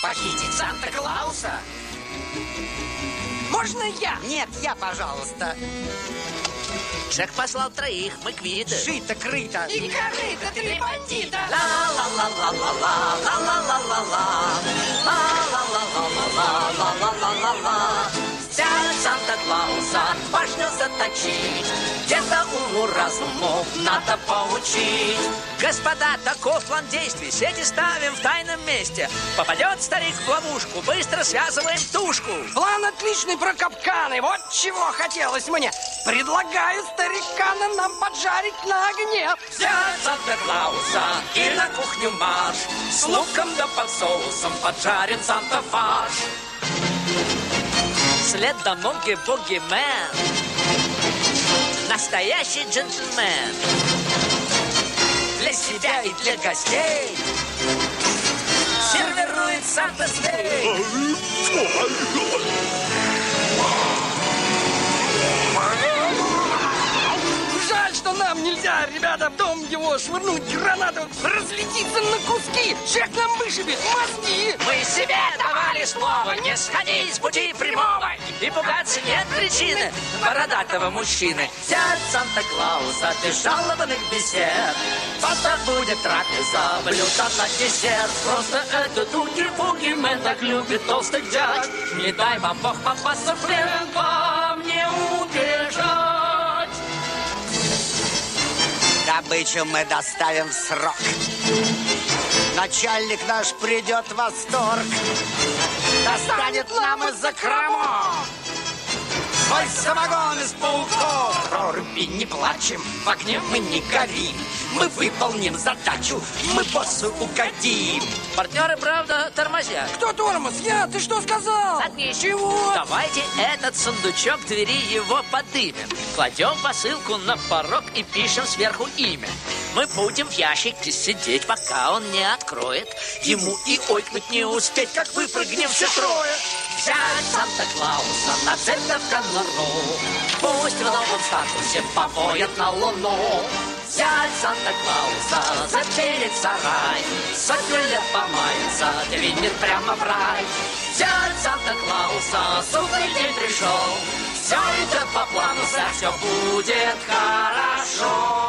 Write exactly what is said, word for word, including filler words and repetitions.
похитить Санта-Клауса? Можно я? Нет, я, пожалуйста. Джек послал троих, мы квиты. Шито-крыто. И корыто три бандита. Ла-ла-ла-ла-ла-ла, ла-ла-ла-ла-ла, ла-ла-ла-ла-ла-ла-ла-ла. Взять Санта-Клауса, башню заточить, где-то уму-разуму надо поучить. Господа, таков план действий, сети ставим в тайном месте. Попадет старик в ловушку, быстро связываем тушку. План отличный про капканы. Вот чего хотелось мне. Предлагаю старикана нам поджарить на огне. Взять Санта-Клауса и на кухню марш. С луком да под соусом поджарен Санта-фарш. След домоги-буги-мен. Настоящий джентльмен. Для себя и для гостей сервирует Санта-стейк. Жаль, что нам нельзя, ребята, в дом его швырнуть гранату, разлетится на куски. Джек нам вышибет мозги. Мы себе давали слово не сходить с пути прямого. И пугаться нет причины бородатого мужчины. Взять Санта-Клауса без жалобных бесед. Потом будет трапеза, блюдо на десерт. Просто этот уги-буги мэн так любит толстых дядь. Не дай вам Бог попасться в плен, вам не убежать. Добычу мы доставим в срок. Начальник наш придет в восторг. Достанет нам из-за кромов свой самогон из пауков. Проруби, не плачем, в огне мы не горим. Мы выполним задачу, мы боссу угодим. Партнеры, правда, тормозят. Кто тормоз? Я? Ты что сказал? Заткнись. Чего? Давайте этот сундучок двери его подымем. Кладем посылку на порог и пишем сверху имя. Мы будем в ящике сидеть, пока он не откроет. Ему и ойкнуть не успеть, как выпрыгнем все трое. Взять Санта-Клауса на центр конуру. Пусть в новом статусе повоет на луну. Взять Санта-Клауса, запереть сарай. Сотню лет помается, двинет прямо в рай. Взять Санта-Клауса, судный день пришел. Все идет по плану, сэр, все будет хорошо.